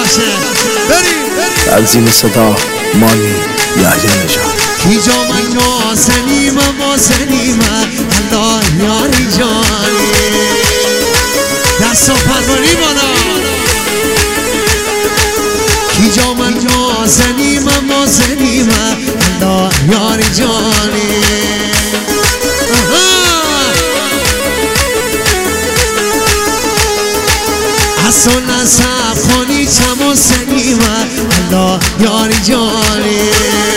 باشه. بریم تنظیم صدا مانی یحیی نژاد. کی جا من نازنیم الله یاری جانی دست و پروری بالا. کی جا من نازنیم الله یاری جانی. حسن نصب خانی چم و سنیم الله یاری جانی.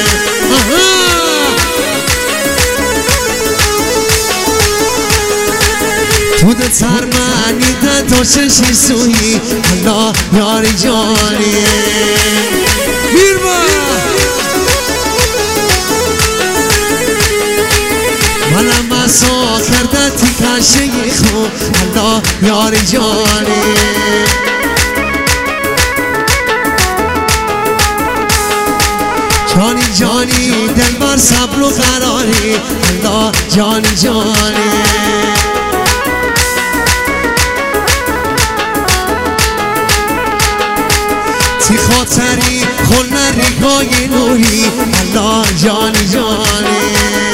تو ده ترمنی ده تو چشی سویی الله یاری جانی. بیرما منم مسا کرده تی کشه خو الله یاری جانی. جانی جانی دل بر صبر و قراری الله جانی جانی. تی خاطری خل نریگای نوری الله جانی جانی.